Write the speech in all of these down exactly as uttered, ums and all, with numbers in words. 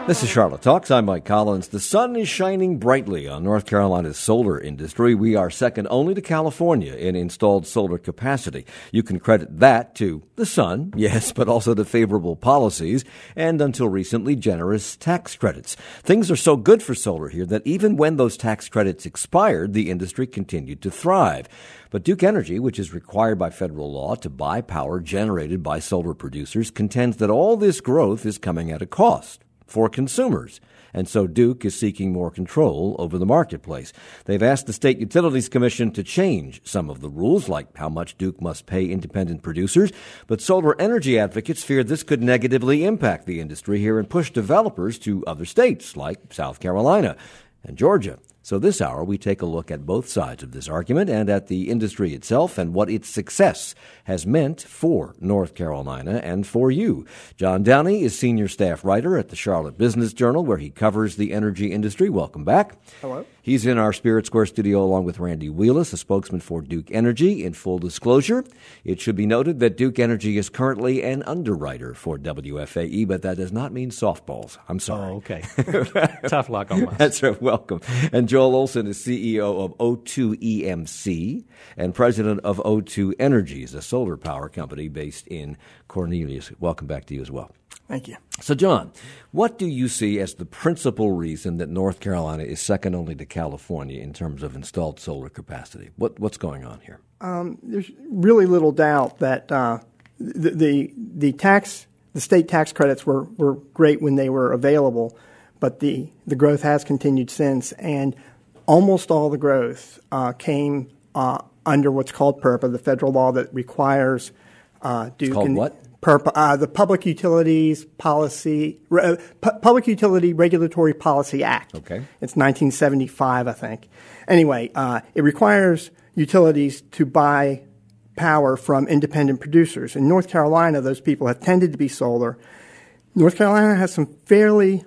This is Charlotte Talks. I'm Mike Collins. The sun is shining brightly on North Carolina's solar industry. We are second only to California in installed solar capacity. You can credit that to the sun, yes, but also to favorable policies and, until recently, generous tax credits. Things are so good for solar here that even when those tax credits expired, the industry continued to thrive. But Duke Energy, which is required by federal law to buy power generated by solar producers, contends that all this growth is coming at a cost for consumers. And so Duke is seeking more control over the marketplace. They've asked the State Utilities Commission to change some of the rules, like how much Duke must pay independent producers. But solar energy advocates fear this could negatively impact the industry here and push developers to other states like South Carolina and Georgia. So this hour, we take a look at both sides of this argument and at the industry itself and what its success has meant for North Carolina and for you. John Downey is senior staff writer at the Charlotte Business Journal, where he covers the energy industry. Welcome back. Hello. He's in our Spirit Square studio along with Randy Wheelis, a spokesman for Duke Energy. In full disclosure, it should be noted that Duke Energy is currently an underwriter for W F A E, but that does not mean softballs. I'm sorry. Oh, okay. Tough luck on us. That's right. Welcome. And Joel Olson is C E O of O two E M C and president of O two Energies, a solar power company based in Cornelius. Welcome back to you as well. Thank you. So, John, what do you see as the principal reason that North Carolina is second only to California in terms of installed solar capacity? What, what's going on here? Um, there's really little doubt that uh, the, the the tax, the state tax credits were, were great when they were available, but the, the growth has continued since, and almost all the growth uh, came uh, under what's called PURPA, the federal law that requires uh, Duke. It's called and, what? PURPA, uh, the Public Utilities Policy, uh, P- Public Utility Regulatory Policy Act. Okay. It's nineteen seventy-five, I think. Anyway, uh, it requires utilities to buy power from independent producers. In North Carolina, those people have tended to be solar. North Carolina has some fairly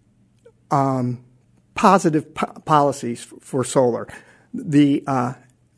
um, positive po- policies f- for solar. The uh,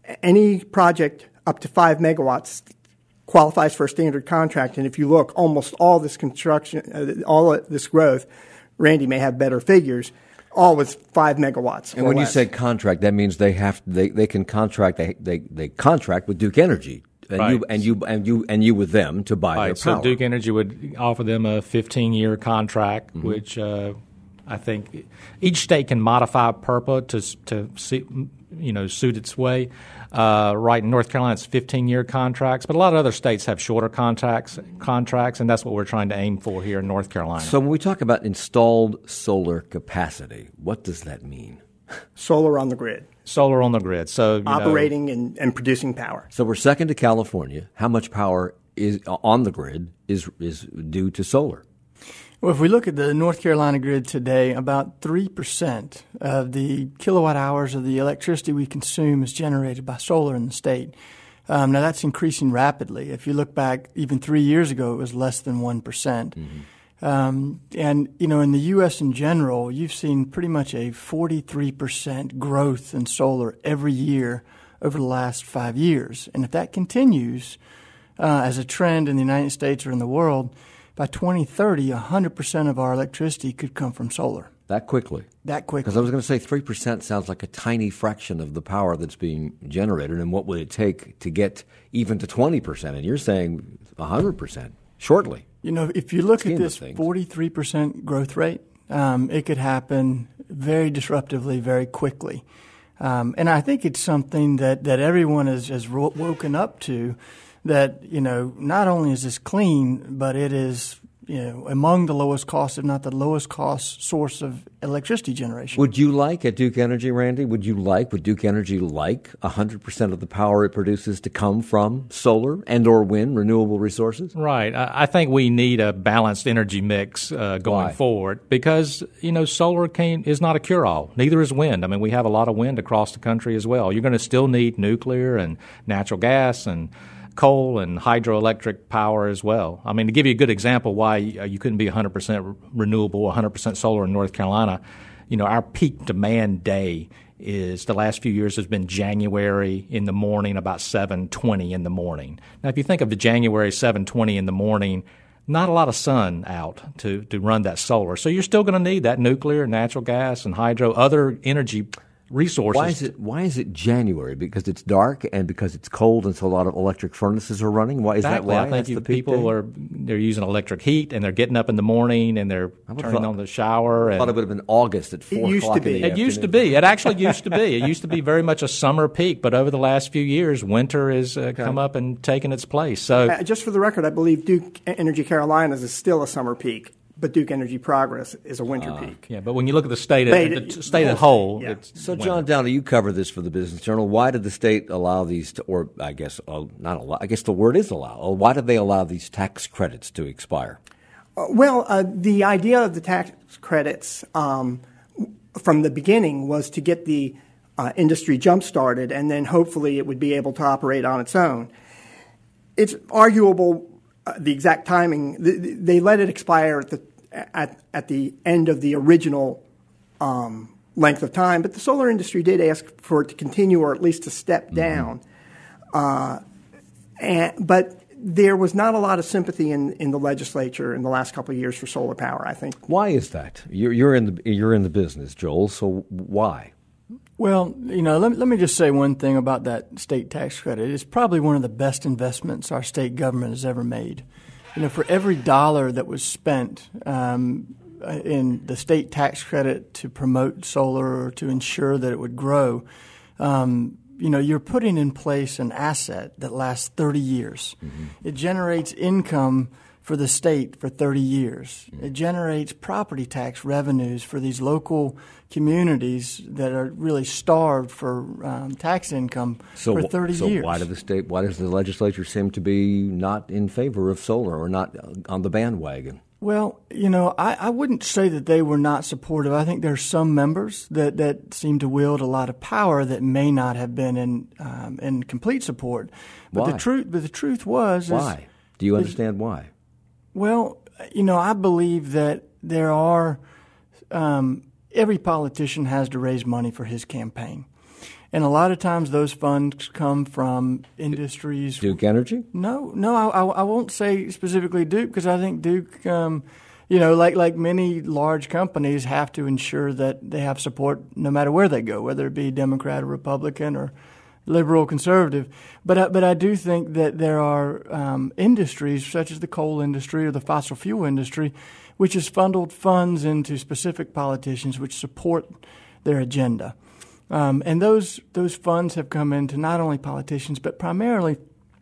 any project up to five megawatts qualifies for a standard contract, and if you look, almost all this construction, uh, all this growth, Randy may have better figures, all with five megawatts. And when less. you say contract, that means they have they, they can contract they, they they contract with Duke Energy, and right. you and you and you and you with them to buy right. their so power. Duke Energy would offer them a fifteen-year contract, mm-hmm. which uh, I think each state can modify PURPA to to see, you know suit its way. Uh, right in North Carolina, it's fifteen-year contracts, but a lot of other states have shorter contracts, contracts, and that's what we're trying to aim for here in North Carolina. So when we talk about installed solar capacity, what does that mean? Solar on the grid. Solar on the grid. So you operating know, and, and producing power. So we're second to California. How much power is on the grid is is due to solar? Well, if we look at the North Carolina grid today, about three percent of the kilowatt hours of the electricity we consume is generated by solar in the state. Um, now, that's increasing rapidly. If you look back even three years ago, it was less than one percent. Mm-hmm. Um, and, you know, in the U S in general, you've seen pretty much a forty-three percent growth in solar every year over the last five years. And if that continues uh, as a trend in the United States or in the world, by twenty thirty, one hundred percent of our electricity could come from solar. That quickly? That quickly. Because I was going to say three percent sounds like a tiny fraction of the power that's being generated, and what would it take to get even to twenty percent? And you're saying one hundred percent shortly. You know, if you look at this forty-three percent growth rate, um, it could happen very disruptively, very quickly. Um, and I think it's something that, that everyone has, has woken up to, that, you know, not only is this clean, but it is, you know, among the lowest cost, if not the lowest cost source of electricity generation. Would you like at Duke Energy, Randy, would you like, would Duke Energy like one hundred percent of the power it produces to come from solar and or wind, renewable resources? Right. I, I think we need a balanced energy mix uh, going Why? forward because, you know, solar can, is not a cure-all. Neither is wind. I mean, we have a lot of wind across the country as well. You're going to still need nuclear and natural gas and coal and hydroelectric power as well. I mean, to give you a good example why you couldn't be one hundred percent renewable, one hundred percent solar in North Carolina, you know, our peak demand day is the last few years has been January in the morning, about seven twenty in the morning. Now, if you think of the January seven twenty in the morning, not a lot of sun out to, to run that solar. So you're still going to need that nuclear, natural gas, and hydro, other energy resources. Why is it Why is it January? Because it's dark and because it's cold, and so a lot of electric furnaces are running. Why is exactly. that? Why I think That's you, the peak people day? are they're using electric heat, and they're getting up in the morning and they're turning thought, on the shower. I And thought it would have been August at four It used to o'clock be. in the it used to afternoon. be. It actually used to be. It used to be very much a summer peak, but over the last few years, winter has uh, okay. come up and taken its place. So, uh, just for the record, I believe Duke Energy Carolinas is still a summer peak, but Duke Energy Progress is a winter uh, peak. Yeah, but when you look at the state, State at, the state as whole, yeah. it's so winter. John Downey, you cover this for the Business Journal. Why did the state allow these, to, or I guess uh, not allow? I guess the word is allow. Why did they allow these tax credits to expire? Uh, well, uh, the idea of the tax credits um, from the beginning was to get the uh, industry jump started, and then hopefully it would be able to operate on its own. It's arguable uh, the exact timing. They, they let it expire at the at at the end of the original um, length of time, but the solar industry did ask for it to continue or at least to step mm-hmm. down. Uh, and, but there was not a lot of sympathy in, in the legislature in the last couple of years for solar power, I think. Why is that? You're, you're in the you're in the business, Joel. So why? Well, you know, let, let me just say one thing about that state tax credit. It's probably one of the best investments our state government has ever made. You know, for every dollar that was spent um, in the state tax credit to promote solar or to ensure that it would grow, um, you know, you're putting in place an asset that lasts thirty years. Mm-hmm. It generates income for the state for thirty years. Mm-hmm. It generates property tax revenues for these local communities that are really starved for um, tax income so, for thirty so years. So why did the state? Why does the legislature seem to be not in favor of solar or not on the bandwagon? Well, you know, I, I wouldn't say that they were not supportive. I think there's some members that, that seem to wield a lot of power that may not have been in um, in complete support. But why? the truth, but the truth was, why? Is, Do you understand is, why? Well, you know, I believe that there are um, every politician has to raise money for his campaign. And a lot of times those funds come from industries. Duke Energy? No, no, I, I won't say specifically Duke because I think Duke, um, you know, like like many large companies, have to ensure that they have support no matter where they go, whether it be Democrat or Republican or liberal, conservative. But I, but I do think that there are um, industries such as the coal industry or the fossil fuel industry, which has funneled funds into specific politicians which support their agenda. Um, and those those funds have come into not only politicians, but primarily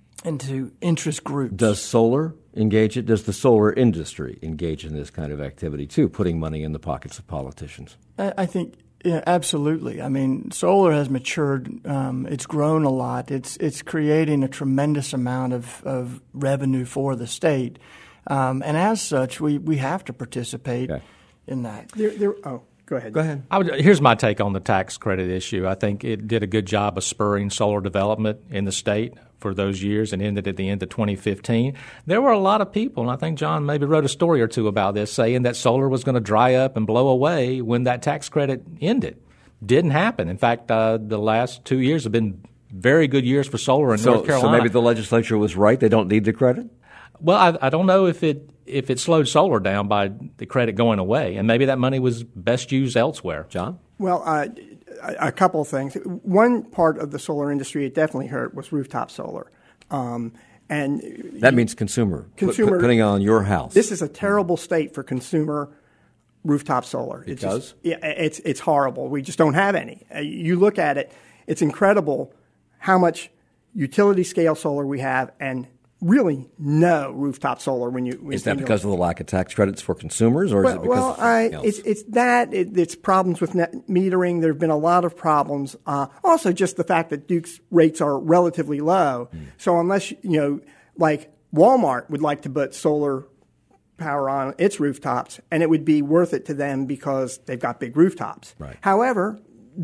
into interest groups. Does solar engage it? Does the solar industry engage in this kind of activity too, putting money in the pockets of politicians? I, I think yeah, absolutely. I mean, solar has matured. Um, it's grown a lot. It's it's creating a tremendous amount of, of revenue for the state. Um, and as such, we, we have to participate okay. in that. There, there, oh. Go ahead. Go ahead. I would, here's my take on the tax credit issue. I think it did a good job of spurring solar development in the state for those years and ended at the end of twenty fifteen. There were a lot of people, and I think John maybe wrote a story or two about this, saying that solar was going to dry up and blow away when that tax credit ended. Didn't happen. In fact, uh, the last two years have been very good years for solar in so, North Carolina. So maybe the legislature was right. They don't need the credit? Well, I, I don't know if it if it slowed solar down by the credit going away, and maybe that money was best used elsewhere. John? Well, uh, a, a couple of things. One part of the solar industry it definitely hurt was rooftop solar. Um, and that means consumer, consumer put, putting on your house. This is a terrible state for consumer rooftop solar. It it's does? Just, yeah, it's, it's horrible. We just don't have any. Uh, you look at it, it's incredible how much utility scale solar we have and really no rooftop solar when you when is that you because know. of the lack of tax credits for consumers, or well, is it because well, of I, else? it's it's that it, it's problems with net metering. There have been a lot of problems. Uh, also, just the fact that Duke's rates are relatively low. Mm. So unless you know, like Walmart would like to put solar power on its rooftops, and it would be worth it to them because they've got big rooftops. Right. However,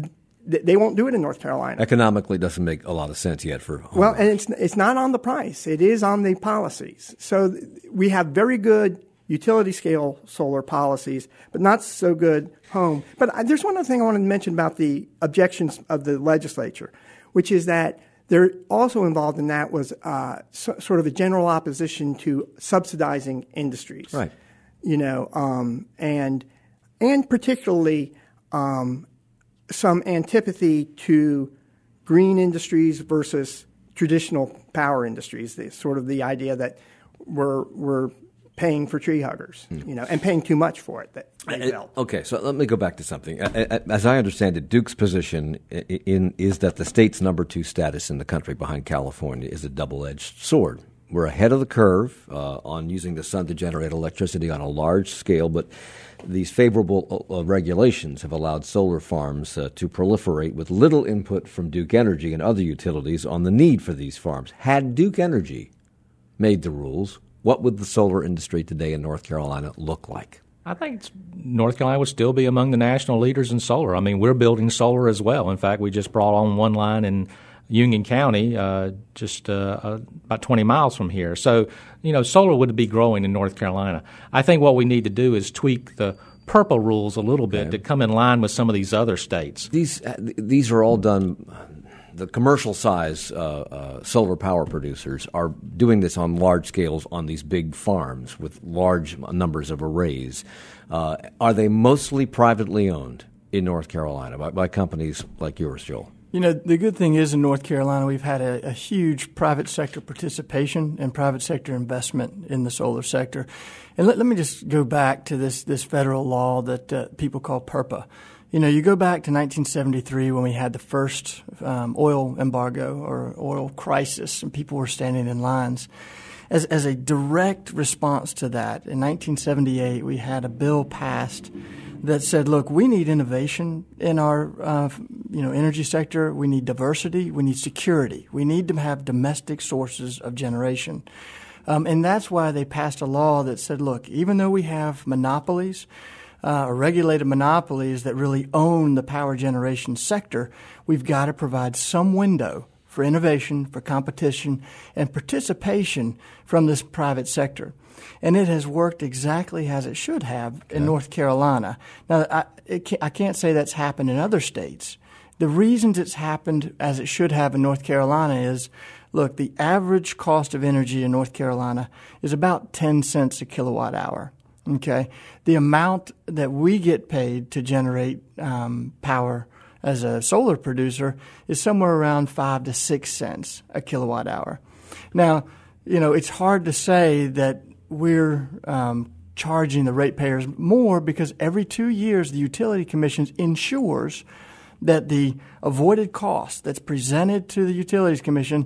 they won't do it in North Carolina. Economically, doesn't make a lot of sense yet for home well, buyers. and it's it's not on the price; it is on the policies. So we have very good utility scale solar policies, but not so good home. But there's one other thing I wanted to mention about the objections of the legislature, which is that They're also involved in that was uh, so, sort of a general opposition to subsidizing industries. Right. You know, um, and and particularly um, some antipathy to green industries versus traditional power industries. The, sort of the idea that we're we're paying for tree huggers, hmm. you know, and paying too much for it. That they felt. Okay, so let me go back to something. As I understand it, Duke's position in is that the state's number two status in the country behind California is a double-edged sword. We're ahead of the curve uh, on using the sun to generate electricity on a large scale, but these favorable uh, regulations have allowed solar farms uh, to proliferate with little input from Duke Energy and other utilities on the need for these farms. Had Duke Energy made the rules, what would the solar industry today in North Carolina look like? I think it's, North Carolina would still be among the national leaders in solar. I mean, we're building solar as well. In fact, we just brought on one line in Union County, uh, just uh, uh, about twenty miles from here. So, you know, solar would be growing in North Carolina. I think what we need to do is tweak the PURPA rules a little bit okay. to come in line with some of these other states. These uh, these are all done. The commercial size uh, uh, solar power producers are doing this on large scales on these big farms with large numbers of arrays. Uh, are they mostly privately owned in North Carolina by, by companies like yours, Joel? You know, the good thing is in North Carolina, we've had a, a huge private sector participation and private sector investment in the solar sector. And let, let me just go back to this, this federal law that uh, people call PURPA. You know, you go back to nineteen seventy-three when we had the first um, oil embargo or oil crisis and people were standing in lines. As, as a direct response to that, in nineteen seventy-eight, we had a bill passed that said, look, we need innovation in our uh, you know energy sector. We need diversity. We need security. We need to have domestic sources of generation. Um, and that's why they passed a law that said, look, even though we have monopolies, uh, or regulated monopolies that really own the power generation sector, we've got to provide some window for innovation, for competition, and participation from this private sector. And it has worked exactly as it should have in okay. North Carolina. Now, I, it can't, I can't say that's happened in other states. The reasons it's happened as it should have in North Carolina is, look, the average cost of energy in North Carolina is about ten cents a kilowatt hour. Okay, the amount that we get paid to generate um, power as a solar producer is somewhere around five to six cents a kilowatt hour. Now, you know, it's hard to say that we're um, charging the ratepayers more because every two years the Utility Commission ensures that the avoided cost that's presented to the Utilities Commission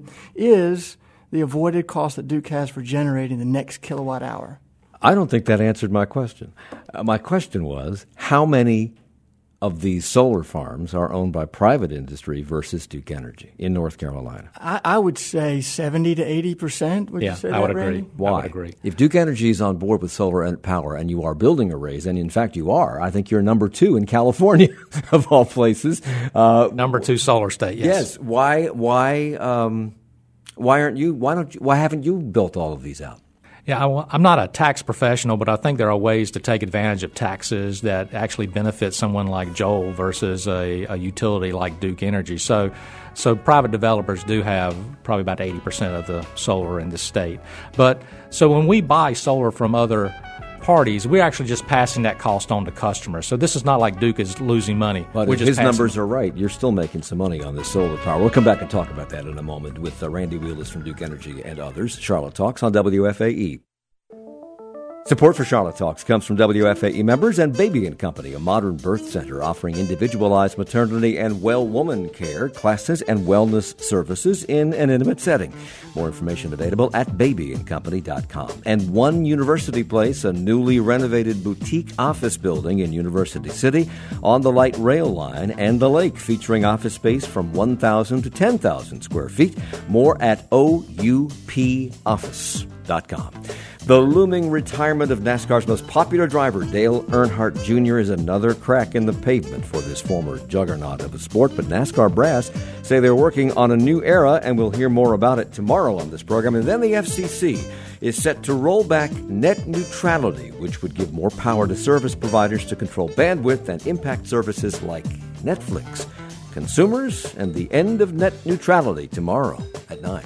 is the avoided cost that Duke has for generating the next kilowatt hour. I don't think that answered my question. Uh, my question was, how many of these solar farms are owned by private industry versus Duke Energy in North Carolina? I, I would say seventy to eighty percent. Would yeah, you say I that, would Randy? agree. Why? I would agree. If Duke Energy is on board with solar and power and you are building arrays, and in fact you are, I think you're number two in California of all places. Uh, number two solar state. Yes. Yes. Why? Why? Um, why aren't you? Why don't? You, why haven't you built all of these out? Yeah, I, I'm not a tax professional, but I think there are ways to take advantage of taxes that actually benefit someone like Joel versus a, a utility like Duke Energy. So, so private developers do have probably about eighty percent of the solar in the state. But so when we buy solar from other parties, we're actually just passing that cost on to customers. So this is not like Duke is losing money. But we're if just his numbers are right, you're still making some money on this solar power. We'll come back and talk about that in a moment with uh, Randy Wheelis from Duke Energy and others. Charlotte Talks on W F A E. Support for Charlotte Talks comes from W F A E members and Baby and Company, a modern birth center offering individualized maternity and well woman care, classes, and wellness services in an intimate setting. More information available at baby and company dot com. And One University Place, a newly renovated boutique office building in University City on the light rail line and the lake, featuring office space from one thousand to ten thousand square feet. More at O U P office dot com. The looming retirement of NASCAR's most popular driver, Dale Earnhardt Junior, is another crack in the pavement for this former juggernaut of the sport. But NASCAR brass say they're working on a new era, and we'll hear more about it tomorrow on this program. And then the F C C is set to roll back net neutrality, which would give more power to service providers to control bandwidth and impact services like Netflix. consumers and the end of net neutrality tomorrow at nine.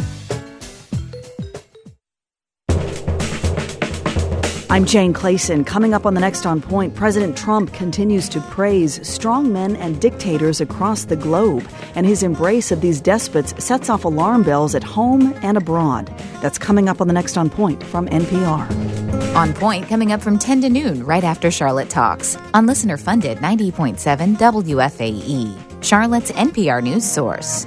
I'm Jane Clayson. Coming up on the next On Point, President Trump continues to praise strongmen and dictators across the globe, and his embrace of these despots sets off alarm bells at home and abroad. That's coming up on the next On Point from N P R. On Point coming up from ten to noon right after Charlotte Talks on listener-funded ninety point seven W F A E, Charlotte's N P R news source.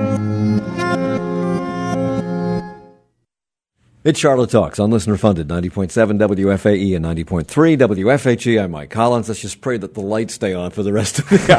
It's Charlotte Talks on listener-funded ninety point seven W F A E and ninety point three W F H E. I'm Mike Collins. Let's just pray that the lights stay on for the rest of the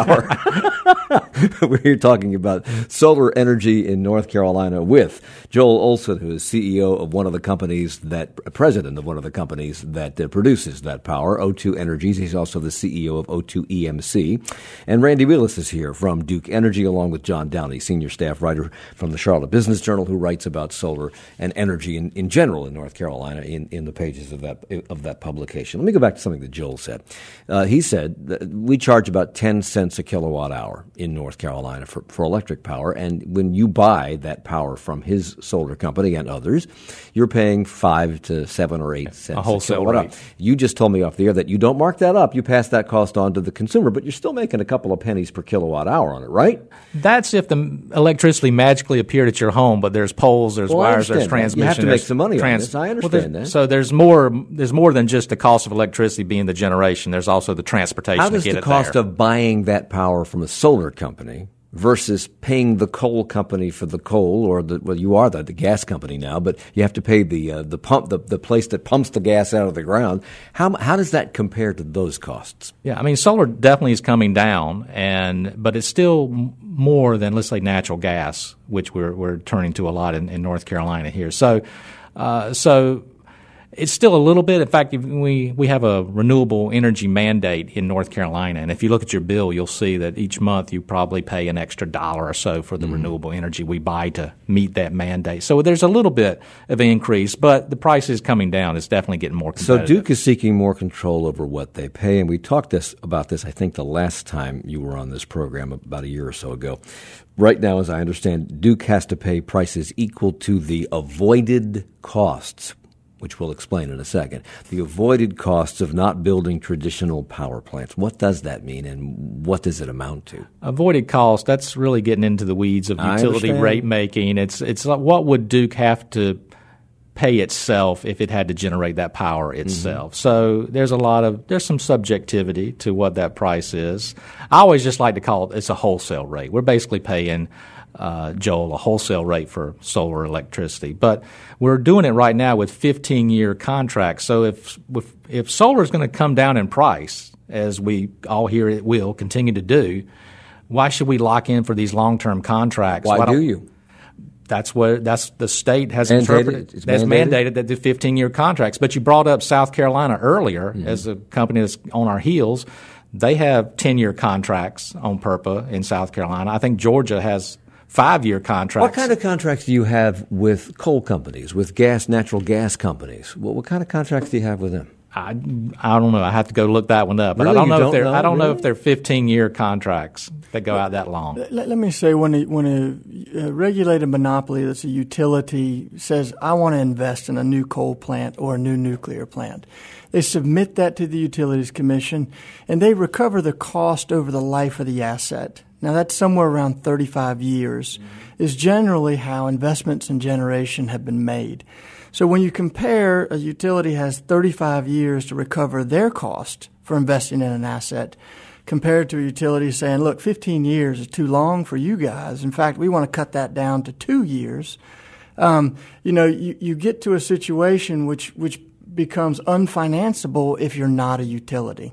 hour. We're here talking about solar energy in North Carolina with Joel Olson, who is C E O of one of the companies that, president of one of the companies that uh, produces that power, O two Energies. He's also the C E O of O two E M C. And Randy Wheelis is here from Duke Energy, along with John Downey, senior staff writer from the Charlotte Business Journal, who writes about solar and energy in, in general in North Carolina in, in the pages of that of that publication. Let me go back to something that Joel said. Uh, he said that we charge about ten cents a kilowatt hour in North Carolina for, for electric power, and when you buy that power from his solar company and others, you're paying five to seven or eight cents a wholesale a rate. Hour. You just told me off the air that you don't mark that up. You pass that cost on to the consumer, but you're still making a couple of pennies per kilowatt hour on it, right? That's if the electricity magically appeared at your home, but there's poles, there's well, wires, there's that. transmission. You have to make some money trans- on this. I understand well, that. So there's more. There's more than just the cost of electricity being the generation. There's also the transportation How does to get the it cost there. of buying that power from a solar company versus paying the coal company for the coal, or the well, you are the, the gas company now, but you have to pay the uh, the pump the, the place that pumps the gas out of the ground. How how does that compare to those costs? Yeah, I mean, solar definitely is coming down, and but it's still m- more than, let's say, natural gas, which we're we're turning to a lot in, in North Carolina here. So, uh, so. It's still a little bit. In fact, we we have a renewable energy mandate in North Carolina, and if you look at your bill, you'll see that each month you probably pay an extra dollar or so for the mm. renewable energy we buy to meet that mandate. So there's a little bit of an increase, but the price is coming down. It's definitely getting more competitive. So Duke is seeking more control over what they pay, and we talked this about this, I think, the last time you were on this program about a year or so ago. Right now, as I understand, Duke has to pay prices equal to the avoided costs, which we'll explain in a second, the avoided costs of not building traditional power plants. What does that mean, and what does it amount to? Avoided cost, that's really getting into the weeds of utility rate making. It's it's like, what would Duke have to pay itself if it had to generate that power itself? Mm-hmm. So there's a lot of, there's some subjectivity to what that price is. I always just like to call it, it's a wholesale rate. We're basically paying Uh, Joel, a wholesale rate for solar electricity. But we're doing it right now with fifteen-year contracts. So if if, if solar is going to come down in price, as we all hear it will continue to do, why should we lock in for these long-term contracts? Why, why do you? That's what that's the state has mandated, interpreted. it's That's mandated? mandated that the fifteen-year contracts. But you brought up South Carolina earlier mm-hmm. as a company that's on our heels. They have ten-year contracts on PURPA in South Carolina. I think Georgia has five-year contracts. What kind of contracts do you have with coal companies, with gas, natural gas companies? What, what kind of contracts do you have with them? I, I don't know. I have to go look that one up. But Really? I don't You know don't if they're know? I don't Really? know if they're fifteen-year contracts that go out that long. Let, let me say, when a, when a, a regulated monopoly that's a utility says, I want to invest in a new coal plant or a new nuclear plant, they submit that to the Utilities Commission, and they recover the cost over the life of the asset. Now, that's somewhere around thirty-five years, mm-hmm. is generally how investments in generation have been made. So when you compare, a utility has thirty-five years to recover their cost for investing in an asset, compared to a utility saying, look, fifteen years is too long for you guys. In fact, we want to cut that down to two years. Um, you know, you, you get to a situation which, which becomes unfinanceable if you're not a utility.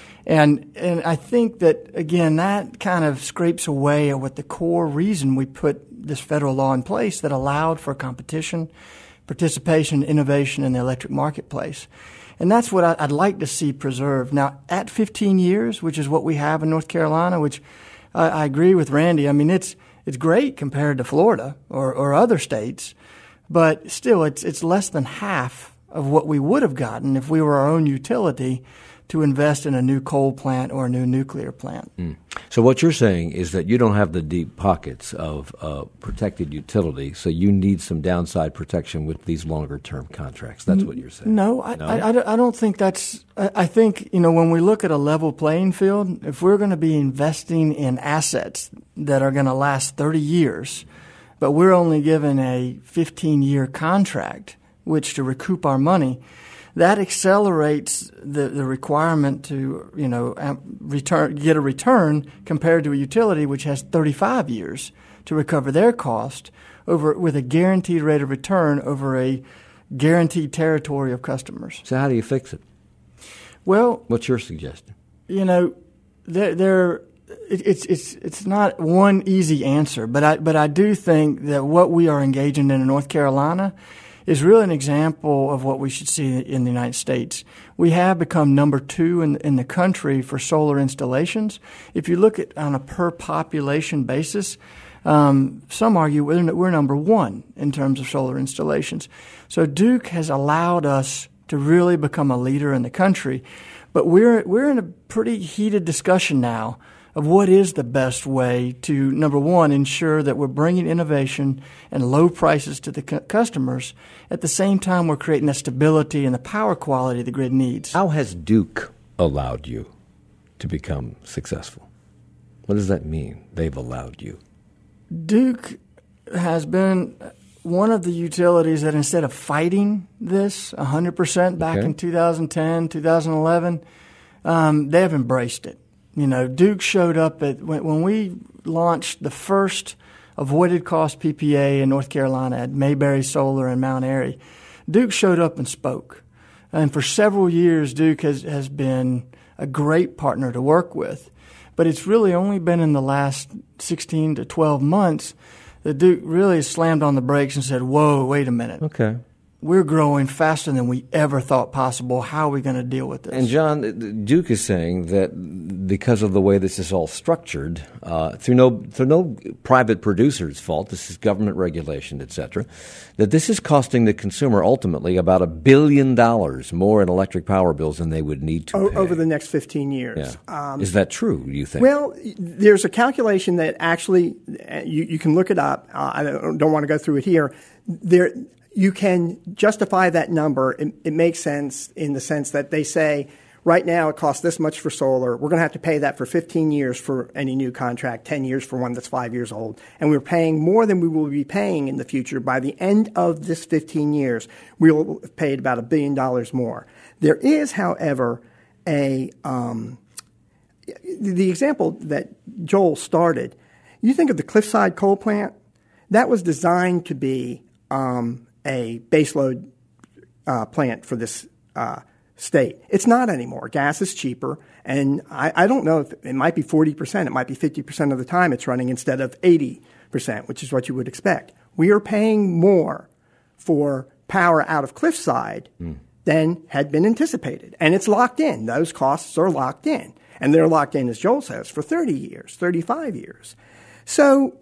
And and I think that, again, that kind of scrapes away at what the core reason we put this federal law in place that allowed for competition, participation, innovation in the electric marketplace. And that's what I'd like to see preserved. Now, at fifteen years, which is what we have in North Carolina, which I, I agree with Randy. I mean, it's it's great compared to Florida or, or other states, but still it's it's less than half of what we would have gotten if we were our own utility to invest in a new coal plant or a new nuclear plant. Mm. So what you're saying is that you don't have the deep pockets of uh, protected utility, so you need some downside protection with these longer-term contracts. That's what you're saying. No, I, no? I, I, I don't think that's – I think, you know, when we look at a level playing field, if we're going to be investing in assets that are going to last thirty years, but we're only given a fifteen-year contract which to recoup our money – that accelerates the, the requirement to, you know, return, get a return compared to a utility which has thirty-five years to recover their cost over with a guaranteed rate of return over a guaranteed territory of customers. So how do you fix it? Well, what's your suggestion? You know, there, there, it, it's it's it's not one easy answer, but I but I do think that what we are engaging in in North Carolina is really an example of what we should see in the United States. We have become number two in, in the country for solar installations. If you look at on a per population basis, um, some argue we're, we're number one in terms of solar installations. So Duke has allowed us to really become a leader in the country, but we're we're in a pretty heated discussion now of what is the best way to, number one, ensure that we're bringing innovation and low prices to the cu- customers. At the same time, we're creating the stability and the power quality the grid needs. How has Duke allowed you to become successful? What does that mean, they've allowed you? Duke has been one of the utilities that instead of fighting this one hundred percent back okay. in two thousand ten, two thousand eleven, um, they have embraced it. You know, Duke showed up at when, when we launched the first avoided cost P P A in North Carolina at Mayberry Solar and Mount Airy. Duke showed up and spoke. And for several years, Duke has, has been a great partner to work with. But it's really only been in the last sixteen to twelve months that Duke really slammed on the brakes and said, whoa, wait a minute. Okay. We're growing faster than we ever thought possible. How are we going to deal with this? And, John, Duke is saying that because of the way this is all structured, uh, through no through no private producer's fault, this is government regulation, et cetera, that this is costing the consumer ultimately about a billion dollars more in electric power bills than they would need to o- pay. over the next fifteen years. Yeah. Um, is that true, you think? Well, there's a calculation that actually, you, you can look it up. Uh, I don't, don't want to go through it here. There. You can justify that number. It, it makes sense in the sense that they say, right now it costs this much for solar. We're going to have to pay that for fifteen years for any new contract, ten years for one that's five years old. And we're paying more than we will be paying in the future. By the end of this fifteen years, we will have paid about a billion dollars more. There is, however, a um, the example that Joel started. You think of the Cliffside coal plant. That was designed to be um, a baseload uh, plant for this uh, state. It's not anymore. Gas is cheaper, and I, I don't know if it might be forty percent. It might be fifty percent of the time it's running instead of eighty percent, which is what you would expect. We are paying more for power out of Cliffside mm. than had been anticipated, and it's locked in. Those costs are locked in, and they're locked in, as Joel says, for thirty years, thirty-five years. So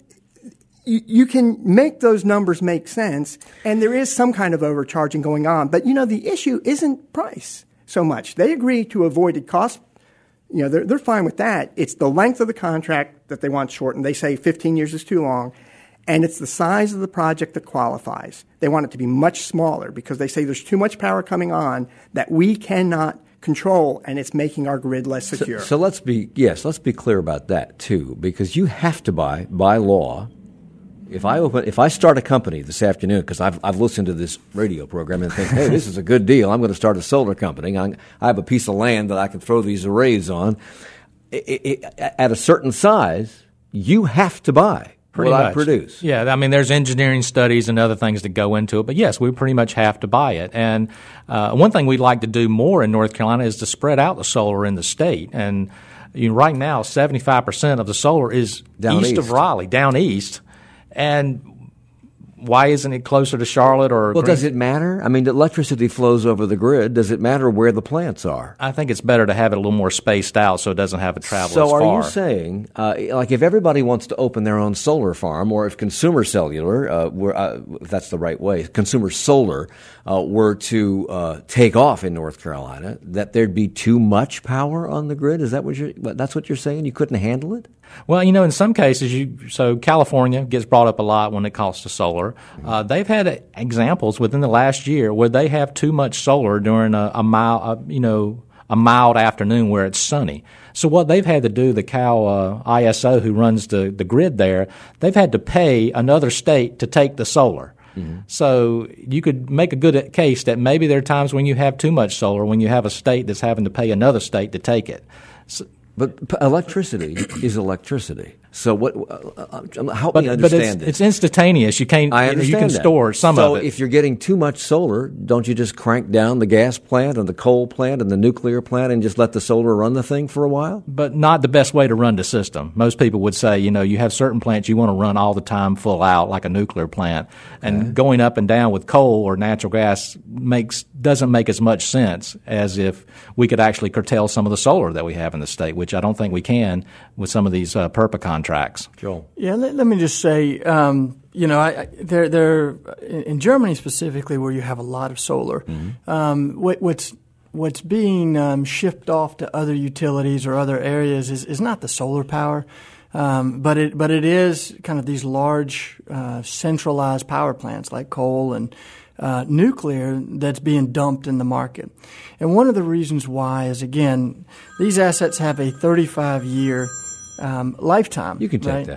you can make those numbers make sense, and there is some kind of overcharging going on. But, you know, the issue isn't price so much. They agree to avoided cost. You know, they're, they're fine with that. It's the length of the contract that they want shortened. They say fifteen years is too long. And it's the size of the project that qualifies. They want it to be much smaller because they say there's too much power coming on that we cannot control, and it's making our grid less secure. So, so let's be, yes, let's be clear about that, too, because you have to buy, by law, If I open, if I start a company this afternoon, because I've I've listened to this radio program and think, hey, this is a good deal. I'm going to start a solar company. I'm, I have a piece of land that I can throw these arrays on. It, it, at a certain size, you have to buy pretty what much. I produce. Yeah, I mean, there's engineering studies and other things that go into it, but yes, we pretty much have to buy it. And uh, one thing we'd like to do more in North Carolina is to spread out the solar in the state. And you know, right now, seventy-five percent of the solar is down east, east of Raleigh, down east. And why isn't it closer to Charlotte or? Well, Green- does it matter? I mean, the electricity flows over the grid. Does it matter where the plants are? I think it's better to have it a little more spaced out so it doesn't have to travel so as far. So are you saying, uh, like if everybody wants to open their own solar farm, or if Consumer Cellular, uh, were, uh, if that's the right way, Consumer Solar uh, were to uh, take off in North Carolina, that there'd be too much power on the grid? Is that what you're, that's what you're saying? You couldn't handle it? Well, you know, in some cases, you so California gets brought up a lot when it comes to solar. Uh, they've had examples within the last year where they have too much solar during a, a mild, a, you know, a mild afternoon where it's sunny. So what they've had to do, the Cal uh, I S O who runs the, the grid there, they've had to pay another state to take the solar. Mm-hmm. So you could make a good case that maybe there are times when you have too much solar, when you have a state that's having to pay another state to take it. So, But p- electricity is electricity. So what? Uh, help but, me understand but it's, this. it's instantaneous. You can't. I You, understand you can that. store some so of it. if you're getting too much solar, don't you just crank down the gas plant and the coal plant and the nuclear plant and just let the solar run the thing for a while? But not the best way to run the system. Most people would say, you know, you have certain plants you want to run all the time full out, like a nuclear plant, and okay. going up and down with coal or natural gas makes doesn't make as much sense as if we could actually curtail some of the solar that we have in the state, which I don't think we can with some of these uh, PURPA contracts. Joel. Yeah, let, let me just say, um, you know, I, I, there, there, in Germany specifically, where you have a lot of solar, mm-hmm. um, what, what's what's being um, shipped off to other utilities or other areas is, is not the solar power, um, but it but it is kind of these large uh, centralized power plants like coal and uh, nuclear that's being dumped in the market. And one of the reasons why is, again, these assets have a thirty-five year um, lifetime. You can take right? that.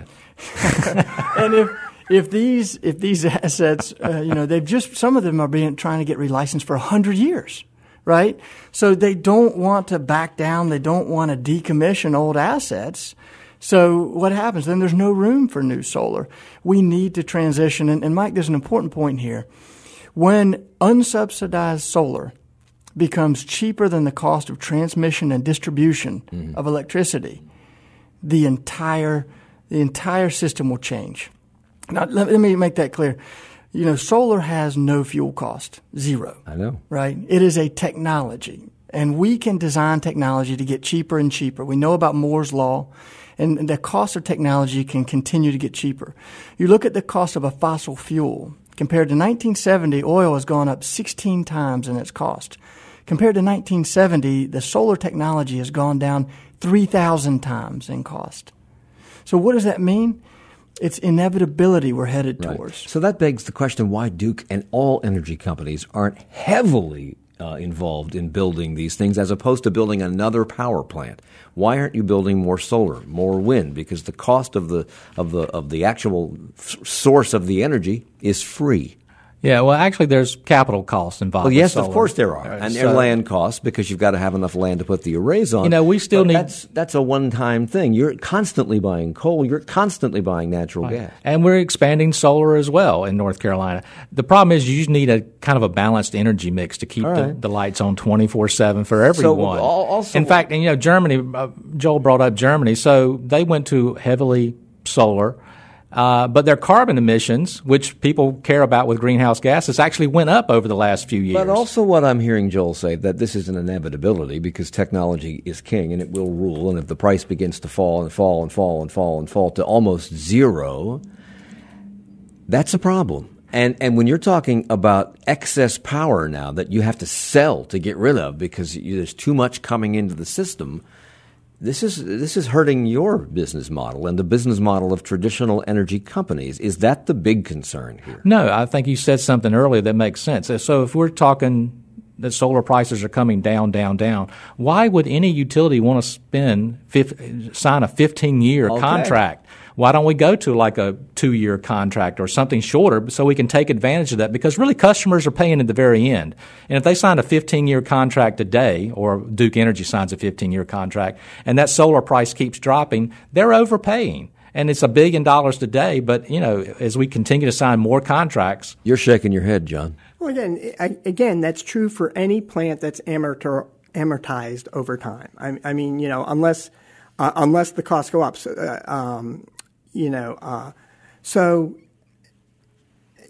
And if if these if these assets, uh, you know, they've just some of them are being trying to get relicensed for a hundred years, right? So they don't want to back down. They don't want to decommission old assets. So what happens? Then there's no room for new solar. We need to transition. And, and Mike, there's an important point here. When unsubsidized solar becomes cheaper than the cost of transmission and distribution mm-hmm. of electricity, the entire The entire system will change. Now, let, let me make that clear. You know, solar has no fuel cost, zero. I know. Right? It is a technology, and we can design technology to get cheaper and cheaper. We know about Moore's Law, and the cost of technology can continue to get cheaper. You look at the cost of a fossil fuel. Compared to nineteen seventy, oil has gone up sixteen times in its cost. Compared to nineteen seventy, the solar technology has gone down three thousand times in cost. So what does that mean? It's inevitability we're headed right. towards. So that begs the question why Duke and all energy companies aren't heavily uh, involved in building these things as opposed to building another power plant. Why aren't you building more solar, more wind? Because the cost of the of the of the actual f- source of the energy is free. Yeah, well, actually, there's capital costs involved. Well, yes, with of course there are, Right, and so, there are land costs because you've got to have enough land to put the arrays on. You know, we still but need. That's that's a one-time thing. You're constantly buying coal. You're constantly buying natural right. gas, and we're expanding solar as well in North Carolina. The problem is you just need a kind of a balanced energy mix to keep right. the, the lights on twenty-four seven for everyone. So also, in fact, and you know, Germany. Uh, Joel brought up Germany, so they went to heavily solar. Uh, but their carbon emissions, which people care about with greenhouse gases, actually went up over the last few years. But also what I'm hearing Joel say, that this is an inevitability because technology is king and it will rule. And if the price begins to fall and fall and fall and fall and fall to almost zero, that's a problem. And and when you're talking about excess power now that you have to sell to get rid of because you, there's too much coming into the system, This is this is hurting your business model and the business model of traditional energy companies. Is that the big concern here? No, I think you said something earlier that makes sense. So if we're talking that solar prices are coming down, down, down, why would any utility want to spend sign a fifteen-year okay. contract? Why don't we go to like a two-year contract or something shorter so we can take advantage of that? Because really customers are paying at the very end. And if they sign a fifteen-year contract today or Duke Energy signs a fifteen-year contract and that solar price keeps dropping, they're overpaying. And it's a billion dollars today, but, you know, as we continue to sign more contracts. You're shaking your head, John. Well, again, I, again, that's true for any plant that's amorti- amortized over time. I, I mean, you know, unless uh, unless the costs go up. So, uh, um, You know, uh, so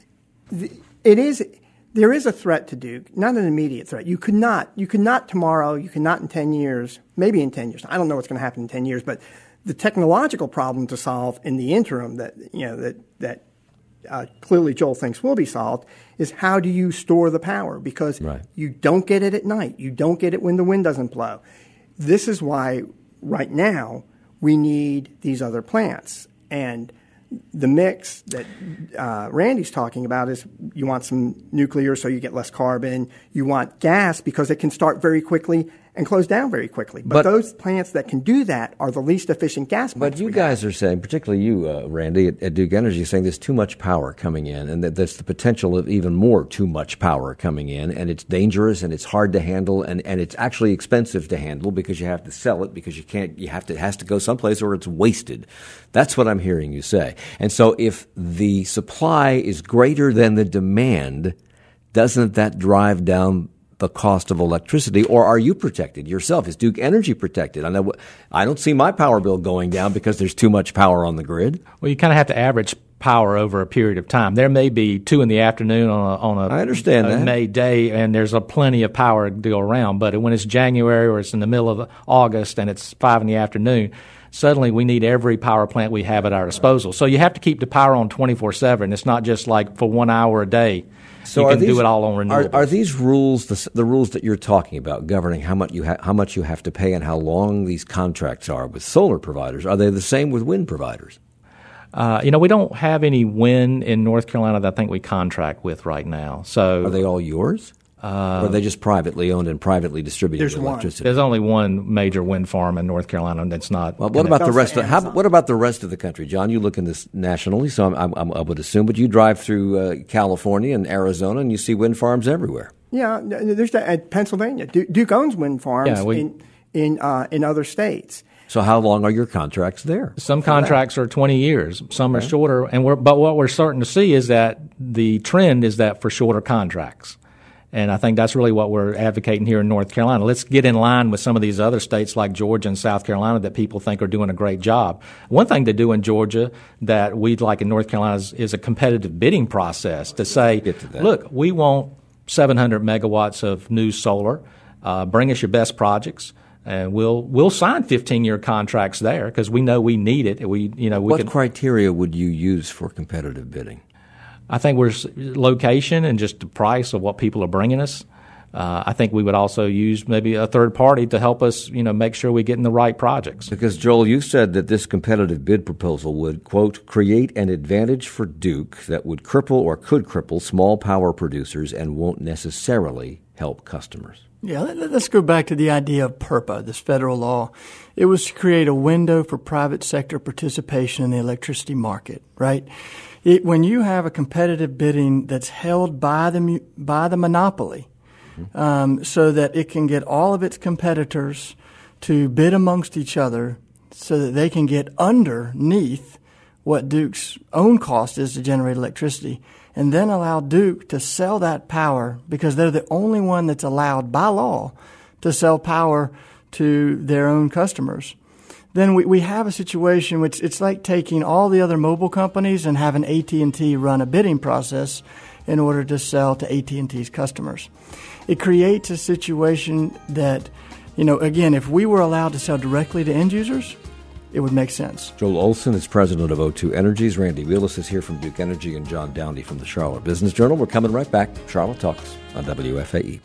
it is. There is a threat to Duke, not an immediate threat. You could not, you could not tomorrow, you could not in ten years, maybe in ten years. I don't know what's going to happen in ten years, but the technological problem to solve in the interim that, you know, that, that uh, clearly Joel thinks will be solved is how do you store the power? Because right. you don't get it at night. You don't get it when the wind doesn't blow. This is why right now we need these other plants. And the mix that uh, Randy's talking about is you want some nuclear so you get less carbon. You want gas because it can start very quickly and close down very quickly. But, but those plants that can do that are the least efficient gas plants. But you guys have. are saying, particularly you, uh, Randy, at, at Duke Energy, saying there's too much power coming in and that there's the potential of even more too much power coming in, and it's dangerous and it's hard to handle and, and it's actually expensive to handle because you have to sell it because you can't, you have to, it has to go someplace or it's wasted. That's what I'm hearing you say. And so if the supply is greater than the demand, doesn't that drive down the cost of electricity, or are you protected yourself? Is Duke Energy protected? I know I don't see my power bill going down because there's too much power on the grid. Well, you kind of have to average power over a period of time. There may be two in the afternoon on a, on a, I understand a that. May day, and there's a plenty of power to go around. But when it's January or it's in the middle of August and it's five in the afternoon, suddenly we need every power plant we have at our disposal. So you have to keep the power on twenty-four seven. It's not just like for one hour a day. So you can these, do it all on renewables. Are, are these rules the, the rules that you're talking about governing how much you ha- how much you have to pay and how long these contracts are with solar providers? Are they the same with wind providers? Uh, you know, we don't have any wind in North Carolina that I think we contract with right now. So are they all yours? Uh, or are they just privately owned and privately distributed there's electricity? One. There's only one major wind farm in North Carolina that's not. Well, what about the rest? Of, how, what about the rest of the country, John? You look in this nationally, so I'm, I'm, I would assume. But you drive through uh, California and Arizona, and you see wind farms everywhere. Yeah, there's that at Pennsylvania. Duke owns wind farms yeah, we, in in uh, in other states. So how long are your contracts there? Some contracts that? are twenty years. Some okay. are shorter. And we're, but what we're starting to see is that the trend is that for shorter contracts. And I think that's really what we're advocating here in North Carolina. Let's get in line with some of these other states like Georgia and South Carolina that people think are doing a great job. One thing to do in Georgia that we'd like in North Carolina is, is a competitive bidding process to say, to look, we want seven hundred megawatts of new solar. Uh, bring us your best projects. And we'll we'll sign fifteen-year contracts there because we know we need it. We you know we what can, criteria would you use for competitive bidding? I think we're location and just the price of what people are bringing us. Uh, I think we would also use maybe a third party to help us, you know, make sure we get in the right projects. Because, Joel, you said that this competitive bid proposal would, quote, create an advantage for Duke that would cripple or could cripple small power producers and won't necessarily help customers. Yeah, let's go back to the idea of PURPA, this federal law. It was to create a window for private sector participation in the electricity market, right? It, when you have a competitive bidding that's held by the by the monopoly, mm-hmm. um, so that it can get all of its competitors to bid amongst each other, so that they can get underneath what Duke's own cost is to generate electricity, and then allow Duke to sell that power because they're the only one that's allowed by law to sell power to their own customers. Then we, we have a situation which it's like taking all the other mobile companies and having A T and T run a bidding process in order to sell to A T and T's customers. It creates a situation that, you know, again, if we were allowed to sell directly to end users, it would make sense. Joel Olson is president of O two Energies. Randy Wheelis is here from Duke Energy, and John Downey from the Charlotte Business Journal. We're coming right back. Charlotte Talks on W F A E.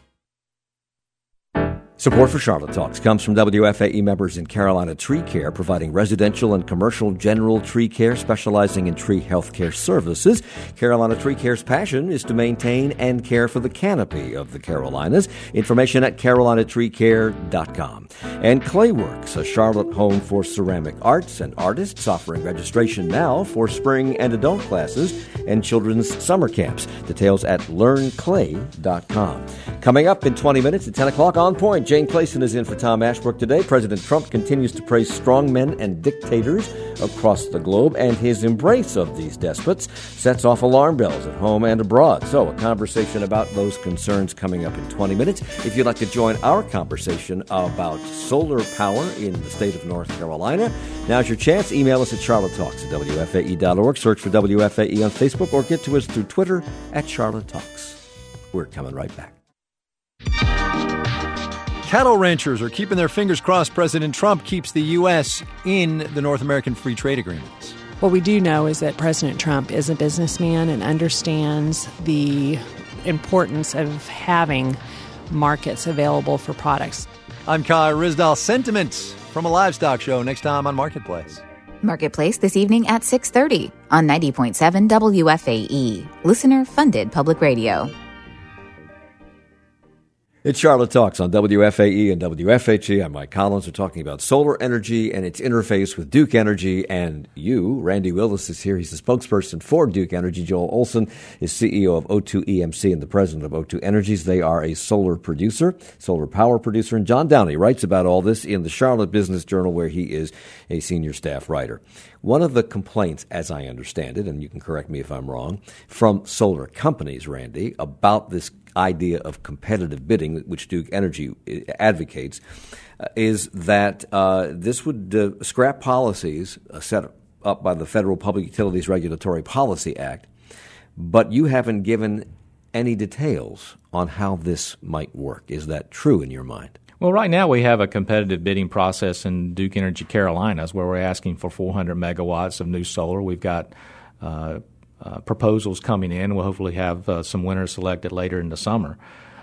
Support for Charlotte Talks comes from W F A E members in Carolina Tree Care, providing residential and commercial general tree care, specializing in tree health care services. Carolina Tree Care's passion is to maintain and care for the canopy of the Carolinas. Information at carolina tree care dot com. And Clayworks, a Charlotte home for ceramic arts and artists, offering registration now for spring and adult classes and children's summer camps. Details at learn clay dot com. Coming up in twenty minutes at ten o'clock on Point, Jane Clayson is in for Tom Ashbrook today. President Trump continues to praise strong men and dictators across the globe, and his embrace of these despots sets off alarm bells at home and abroad. So a conversation about those concerns coming up in twenty minutes. If you'd like to join our conversation about solar power in the state of North Carolina, now's your chance. Email us at charlotte talks at w f a e dot org. Search for W F A E on Facebook or get to us through Twitter at Charlotte Talks. We're coming right back. Cattle ranchers are keeping their fingers crossed President Trump keeps the U S in the North American Free Trade Agreements. What we do know is that President Trump is a businessman and understands the importance of having markets available for products. I'm Kai Rizdal. Sentiments from a livestock show next time on Marketplace. Marketplace this evening at six thirty on ninety point seven W F A E, listener-funded public radio. It's Charlotte Talks on W F A E and W F H E. I'm Mike Collins. We're talking about solar energy and its interface with Duke Energy. And you, Randy Willis, is here. He's the spokesperson for Duke Energy. Joel Olson is C E O of O two E M C and the president of O two Energies. They are a solar producer, solar power producer. And John Downey writes about all this in the Charlotte Business Journal, where he is a senior staff writer. One of the complaints, as I understand it, and you can correct me if I'm wrong, from solar companies, Randy, about this idea of competitive bidding, which Duke Energy advocates, uh, is that uh, this would uh, scrap policies uh, set up by the Federal Public Utilities Regulatory Policy Act, but you haven't given any details on how this might work. Is that true in your mind? Well, right now we have a competitive bidding process in Duke Energy Carolinas where we're asking for four hundred megawatts of new solar. We've got uh, uh, proposals coming in. We'll hopefully have uh, some winners selected later in the summer.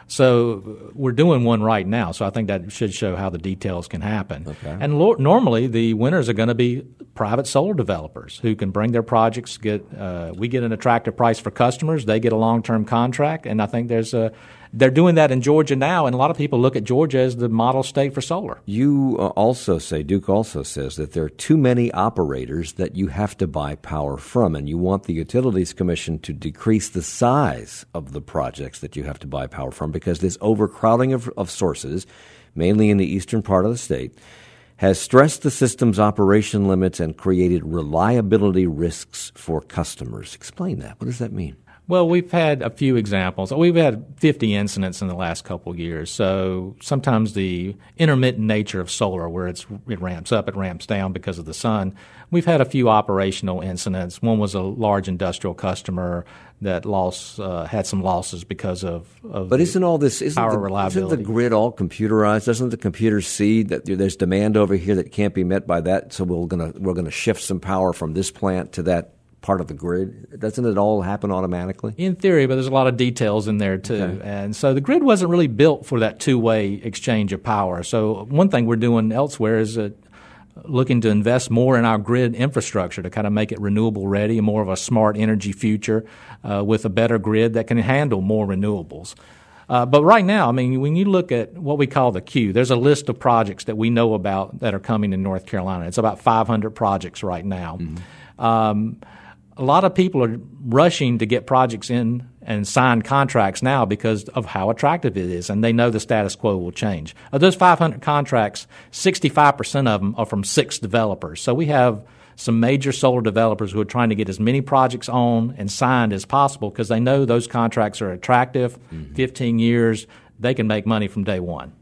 So we're doing one right now, so I think that should show how the details can happen. Okay. And lo- normally the winners are going to be private solar developers who can bring their projects, get uh, we get an attractive price for customers, they get a long-term contract, and I think there's a they're doing that in Georgia now, and a lot of people look at Georgia as the model state for solar. You uh, also say, Duke also says, that there are too many operators that you have to buy power from, and you want the Utilities Commission to decrease the size of the projects that you have to buy power from, because this overcrowding of, of sources, mainly in the eastern part of the state, has stressed the system's operation limits and created reliability risks for customers. Explain that. What does that mean? Well, we've had a few examples. We've had fifty incidents in the last couple of years. So sometimes the intermittent nature of solar, where it's, it ramps up, it ramps down because of the sun. We've had a few operational incidents. One was a large industrial customer that lost uh, had some losses because of, of but isn't all this isn't power the, reliability. Isn't the grid all computerized? Doesn't the computer see that there's demand over here that can't be met by that? So we're gonna we're gonna shift some power from this plant to that part of the grid? Doesn't it all happen automatically? In theory, but there's a lot of details in there too. Okay. And so the grid wasn't really built for that two-way exchange of power. So one thing we're doing elsewhere is uh, looking to invest more in our grid infrastructure to kind of make it renewable ready, more of a smart energy future uh, with a better grid that can handle more renewables. Uh, but right now, I mean, when you look at what we call the queue, there's a list of projects that we know about that are coming in North Carolina. It's about five hundred projects right now. Mm-hmm. Um, A lot of people are rushing to get projects in and sign contracts now because of how attractive it is, and they know the status quo will change. Of those five hundred contracts, sixty-five percent of them are from six developers. So we have some major solar developers who are trying to get as many projects on and signed as possible because they know those contracts are attractive, mm-hmm. fifteen years, they can make money from day one.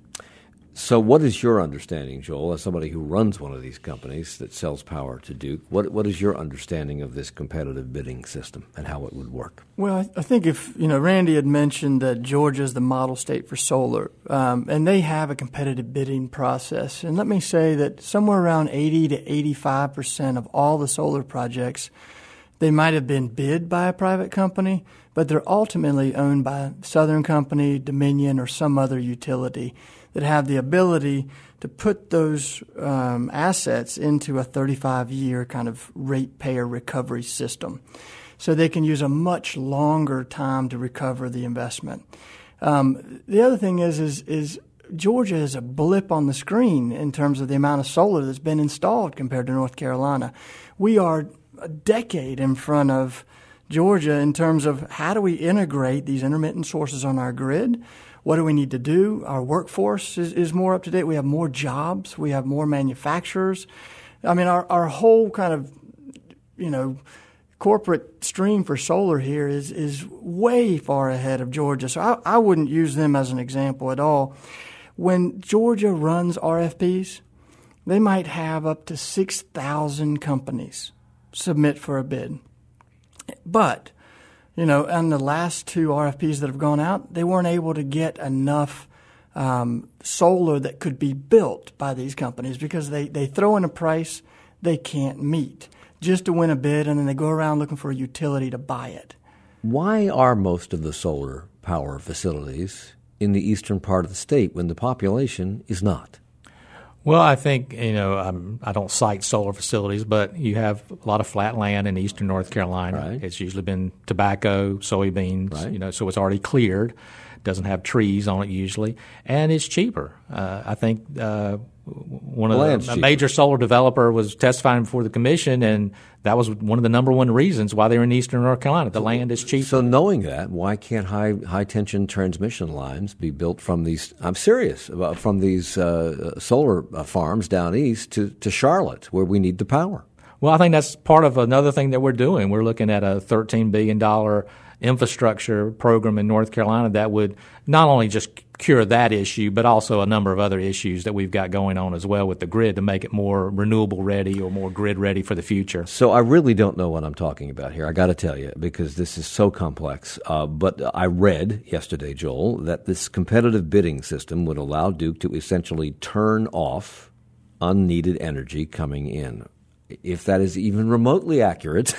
So what is your understanding, Joel, as somebody who runs one of these companies that sells power to Duke, what what is your understanding of this competitive bidding system and how it would work? Well, I think if, you know, Randy had mentioned that Georgia is the model state for solar, um, and they have a competitive bidding process. And let me say that somewhere around eighty to eighty-five percent of all the solar projects, they might have been bid by a private company, but they're ultimately owned by Southern Company, Dominion, or some other utility that have the ability to put those um, assets into a thirty-five year kind of ratepayer recovery system. So they can use a much longer time to recover the investment. Um, the other thing is, is, is Georgia is a blip on the screen in terms of the amount of solar that's been installed compared to North Carolina. We are a decade in front of Georgia in terms of how do we integrate these intermittent sources on our grid. What do we need to do? Our workforce is, is more up to date. We have more jobs. We have more manufacturers. I mean, our, our whole kind of, you know, corporate stream for solar here is is way far ahead of Georgia. So I, I wouldn't use them as an example at all. When Georgia runs R F Ps, they might have up to six thousand companies submit for a bid. But, you know, on the last two R F Ps that have gone out, they weren't able to get enough um, solar that could be built by these companies because they, they throw in a price they can't meet just to win a bid, and then they go around looking for a utility to buy it. Why are most of the solar power facilities in the eastern part of the state when the population is not? Well, I think, you know, um, I don't cite solar facilities, but you have a lot of flat land in eastern North Carolina. Right. It's usually been tobacco, soybeans, Right. you know, so it's already cleared. Doesn't have trees on it usually, and it's cheaper. Uh, I think uh, one of Land's the, a cheaper. major solar developer was testifying before the commission, and that was one of the number one reasons why they're in eastern North Carolina. The land is cheaper. So knowing that, why can't high high tension transmission lines be built from these? I'm serious about from these uh, solar farms down east to, to Charlotte, where we need the power. Well, I think that's part of another thing that we're doing. We're looking at a thirteen billion dollars infrastructure program in North Carolina that would not only just cure that issue, but also a number of other issues that we've got going on as well with the grid to make it more renewable ready or more grid ready for the future. So I really don't know what I'm talking about here. I got to tell you, because this is so complex. Uh, but I read yesterday, Joel, that this competitive bidding system would allow Duke to essentially turn off unneeded energy coming in. If that is even remotely accurate,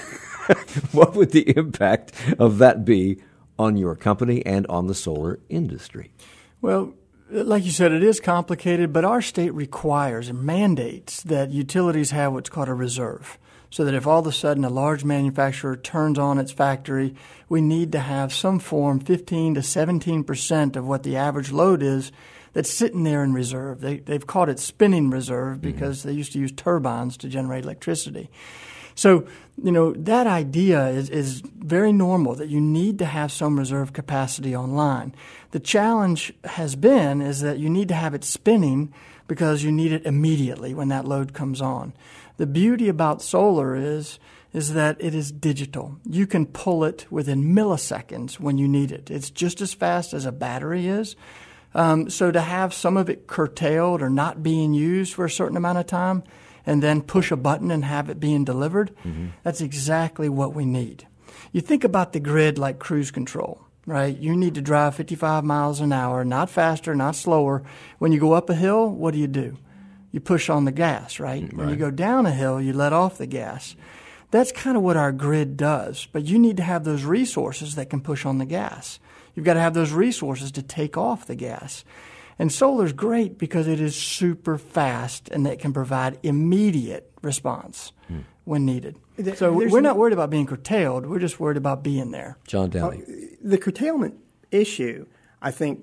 what would the impact of that be on your company and on the solar industry? Well, like you said, it is complicated, but our state requires and mandates that utilities have what's called a reserve, so that if all of a sudden a large manufacturer turns on its factory, we need to have some form, fifteen to seventeen percent of what the average load is, that's sitting there in reserve. They, they've called it spinning reserve because mm-hmm. they used to use turbines to generate electricity. So, you know, that idea is, is very normal, that you need to have some reserve capacity online. The challenge has been is that you need to have it spinning because you need it immediately when that load comes on. The beauty about solar is is that it is digital. You can pull it within milliseconds when you need it. It's just as fast as a battery is. Um, so to have some of it curtailed or not being used for a certain amount of time and then push a button and have it being delivered, mm-hmm. that's exactly what we need. You think about the grid like cruise control, right? You need to drive fifty-five miles an hour, not faster, not slower. When you go up a hill, what do you do? You push on the gas, right? right? When you go down a hill, you let off the gas. That's kind of what our grid does, but you need to have those resources that can push on the gas. You've got to have those resources to take off the gas. And solar's great because it is super fast and it can provide immediate response hmm. when needed. There, so we're not worried about being curtailed. We're just worried about being there. John Downey. Uh, the curtailment issue, I think,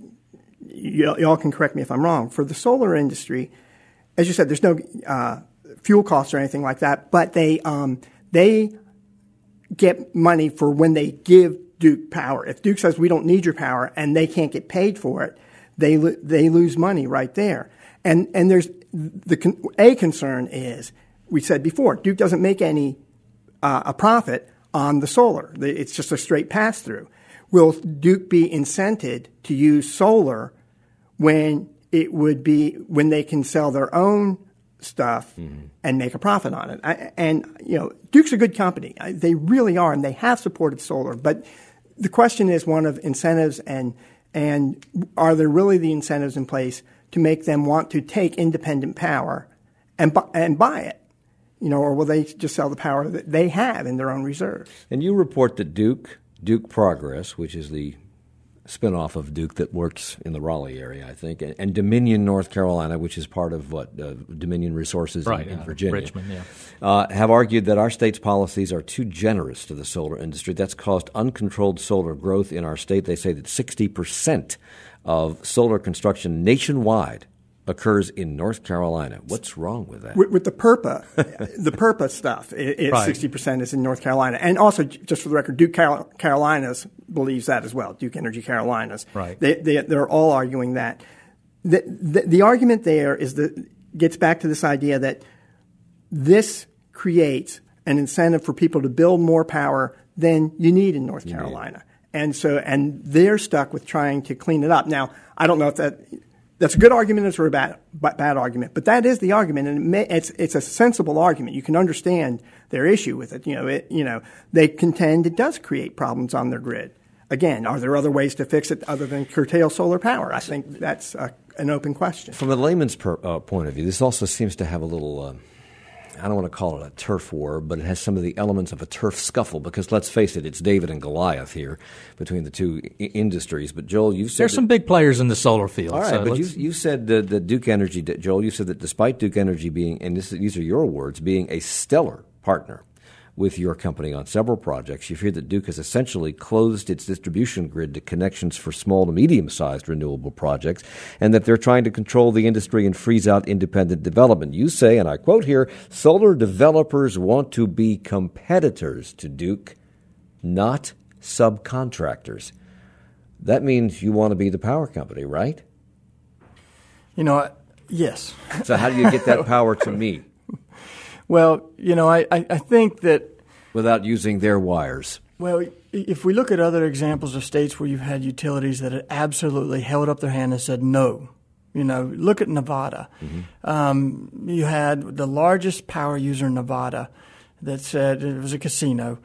y- y'all can correct me if I'm wrong, for the solar industry, as you said, there's no uh, fuel costs or anything like that, but they um, they get money for when they give Duke power. If Duke says we don't need your power and they can't get paid for it, they lo- they lose money right there. And and there's the con- a concern is, we said before, Duke doesn't make any uh, a profit on the solar. It's just a straight pass through. Will Duke be incented to use solar when it would be when they can sell their own stuff mm-hmm. and make a profit on it? I, and you know, Duke's a good company. I, they really are, and they have supported solar. But the question is one of incentives, and and are there really the incentives in place to make them want to take independent power and bu- and buy it? You know, or will they just sell the power that they have in their own reserves? And you report that Duke, Duke Progress, which is the spinoff of Duke that works in the Raleigh area, I think, and, and Dominion, North Carolina, which is part of what uh, Dominion Resources right, in, in uh, Virginia, Richmond, yeah. uh, have argued that our state's policies are too generous to the solar industry. That's caused uncontrolled solar growth in our state. They say that sixty percent of solar construction nationwide occurs in North Carolina. What's wrong with that? With, with the PURPA, the PURPA stuff, it, it, right. sixty percent is in North Carolina. And also, just for the record, Duke Carol- Carolinas believes that as well, Duke Energy Carolinas. Right. They, they, they're all arguing that. The, the, the argument there is that gets back to this idea that this creates an incentive for people to build more power than you need in North Carolina. And so, and they're stuck with trying to clean it up. Now, I don't know if that that's a good argument or a bad bad argument, but that is the argument, and it may, it's it's a sensible argument. You can understand their issue with it. You know, it you know they contend it does create problems on their grid. Again, are there other ways to fix it other than curtail solar power? I think that's a, an open question. From a layman's per, uh, point of view, this also seems to have a little. Uh, I don't want to call it a turf war, but it has some of the elements of a turf scuffle because, let's face it, it's David and Goliath here between the two I- industries. But, Joel, you said... There's some big players in the solar field. All right, so but you, you said uh, that Duke Energy, Joel, you said that despite Duke Energy being, and this, these are your words, being a stellar partner with your company on several projects, you fear that Duke has essentially closed its distribution grid to connections for small to medium-sized renewable projects, and that they're trying to control the industry and freeze out independent development. You say, and I quote here, solar developers want to be competitors to Duke, not subcontractors. That means you want to be the power company, right? You know, yes. So how do you get that power to me? Well, you know, I, I, I think that... Without using their wires. Well, if we look at other examples of states where you've had utilities that had absolutely held up their hand and said no, you know, look at Nevada. Mm-hmm. Um, you had the largest power user in Nevada that said it was a casino.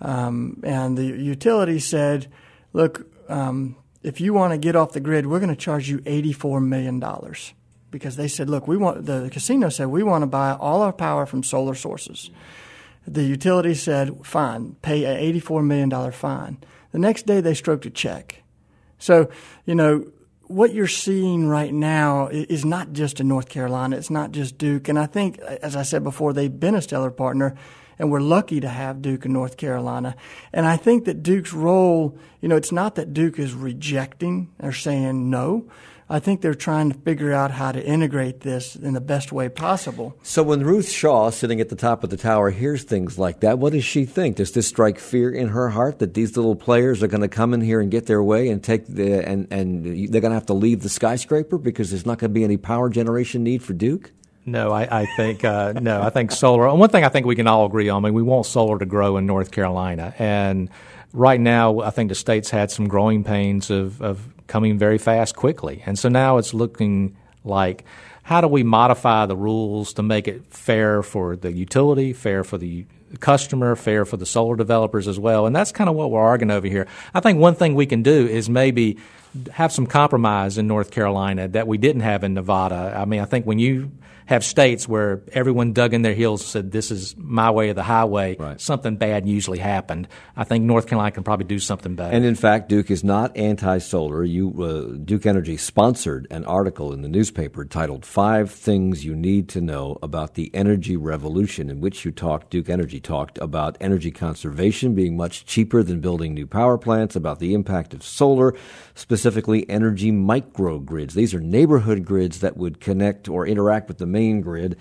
Um, and the utility said, look, um, if you want to get off the grid, we're going to charge you eighty-four million dollars. Because they said, look, we want the casino said we want to buy all our power from solar sources. The utility said, fine, pay an eighty-four million dollars fine. The next day they stroked a check. So, you know, what you're seeing right now is not just in North Carolina. It's not just Duke. And I think, as I said before, they've been a stellar partner, and we're lucky to have Duke in North Carolina. And I think that Duke's role, you know, it's not that Duke is rejecting or saying no. I think they're trying to figure out how to integrate this in the best way possible. So when Ruth Shaw, sitting at the top of the tower, hears things like that, what does she think? Does this strike fear in her heart that these little players are going to come in here and get their way and take the and, and they're going to have to leave the skyscraper because there's not going to be any power generation need for Duke? No, I, I think uh, no. I think solar. And one thing I think we can all agree on. I mean, we want solar to grow in North Carolina, and right now, I think the state's had some growing pains of, of coming very fast quickly. And so now it's looking like, how do we modify the rules to make it fair for the utility, fair for the customer, fair for the solar developers as well? And that's kind of what we're arguing over here. I think one thing we can do is maybe have some compromise in North Carolina that we didn't have in Nevada. I mean, I think when you have states where everyone dug in their heels and said, this is my way or the highway, right, something bad usually happened. I think North Carolina can probably do something better. And in fact, Duke is not anti-solar. You, uh, Duke Energy sponsored an article in the newspaper titled Five Things You Need to Know About the Energy Revolution, in which you talked, Duke Energy talked about energy conservation being much cheaper than building new power plants, about the impact of solar, specifically energy microgrids. These are neighborhood grids that would connect or interact with the main grid,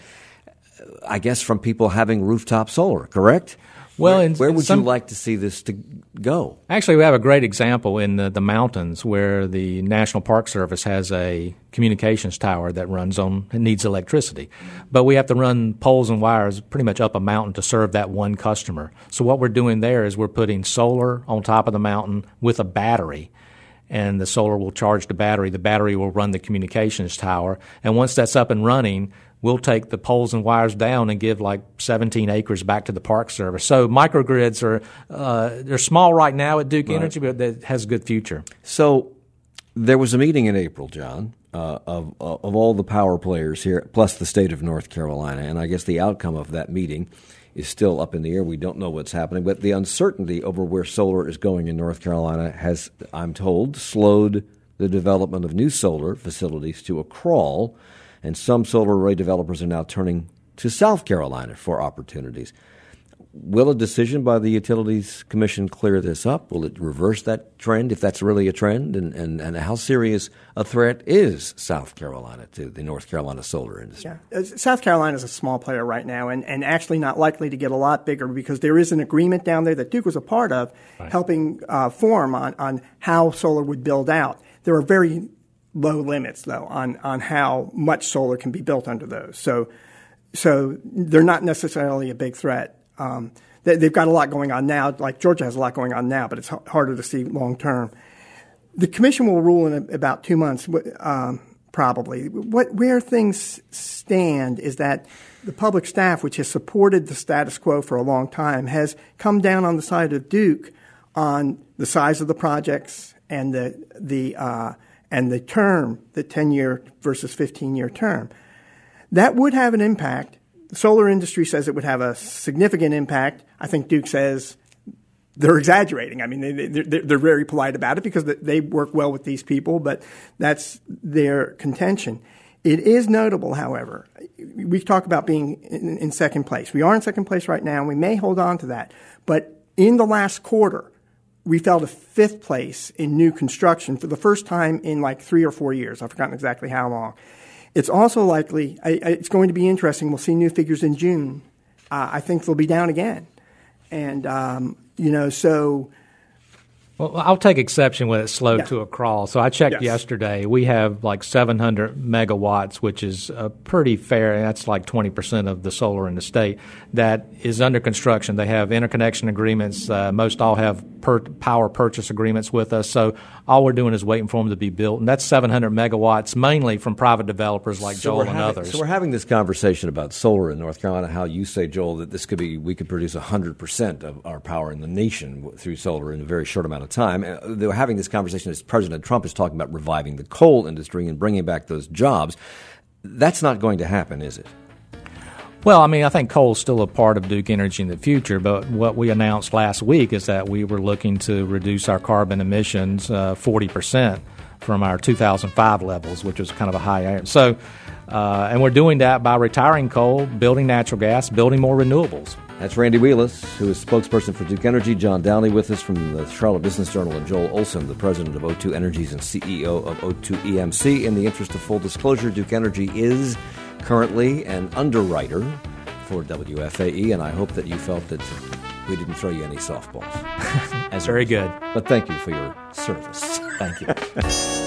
I guess, from people having rooftop solar, correct? Well, where, in, where would some, you like to see this to go? Actually, we have a great example in the, the mountains where the National Park Service has a communications tower that runs on and needs electricity. But we have to run poles and wires pretty much up a mountain to serve that one customer. So what we're doing there is we're putting solar on top of the mountain with a battery. And the solar will charge the battery. The battery will run the communications tower. And once that's up and running, we'll take the poles and wires down and give like seventeen acres back to the Park Service. So microgrids are uh, they're small right now at Duke right. Energy, but that has a good future. So there was a meeting in April, John, uh, of of all the power players here, plus the state of North Carolina. And I guess the outcome of that meeting is still up in the air. We don't know what's happening. But the uncertainty over where solar is going in North Carolina has, I'm told, slowed the development of new solar facilities to a crawl. And some solar array developers are now turning to South Carolina for opportunities. Will a decision by the Utilities Commission clear this up? Will it reverse that trend, if that's really a trend? And, and, and how serious a threat is South Carolina to the North Carolina solar industry? Yeah. South Carolina is a small player right now and, and actually not likely to get a lot bigger because there is an agreement down there that Duke was a part of right. helping uh, form on, on how solar would build out. There are very low limits, though, on, on how much solar can be built under those. So so they're not necessarily a big threat. Um, they, they've got a lot going on now. Like Georgia has a lot going on now, but it's h- harder to see long term. The commission will rule in a, about two months, um, probably. What where things stand is that the public staff, which has supported the status quo for a long time, has come down on the side of Duke on the size of the projects and the the uh, and the term, the ten-year versus fifteen-year term. That would have an impact. The solar industry says it would have a significant impact. I think Duke says they're exaggerating. I mean, they, they're, they're very polite about it because they work well with these people, but that's their contention. It is notable, however, we talk about being in, in second place. We are in second place right now, and we may hold on to that. But in the last quarter, we fell to fifth place in new construction for the first time in like three or four years. I've forgotten exactly how long. It's also likely, I, I, it's going to be interesting. We'll see new figures in June. Uh, I think they'll be down again. And, um, you know, so... Well, I'll take exception when it's slowed Yeah. to a crawl. So I checked Yes. yesterday. We have like seven hundred megawatts, which is a pretty fair. That's like twenty percent of the solar in the state that is under construction. They have interconnection agreements. Uh, most all have per- power purchase agreements with us. So all we're doing is waiting for them to be built. And that's seven hundred megawatts, mainly from private developers like So Joel we're and having, others. So we're having this conversation about solar in North Carolina, how you say, Joel, that this could be, we could produce one hundred percent of our power in the nation through solar in a very short amount of time. Uh, they were having this conversation as President Trump is talking about reviving the coal industry and bringing back those jobs. That's not going to happen, is it? Well, I mean, I think coal is still a part of Duke Energy in the future, but what we announced last week is that we were looking to reduce our carbon emissions uh, forty percent from our two thousand five levels, which was kind of a high. So, uh, and we're doing that by retiring coal, building natural gas, building more renewables. That's Randy Wheelis, who is spokesperson for Duke Energy. John Downey with us from the Charlotte Business Journal, and Joel Olson, the president of O two Energies and C E O of O two E M C. In the interest of full disclosure, Duke Energy is currently an underwriter for W F A E, and I hope that you felt that we didn't throw you any softballs. As Very good. But thank you for your service. Thank you.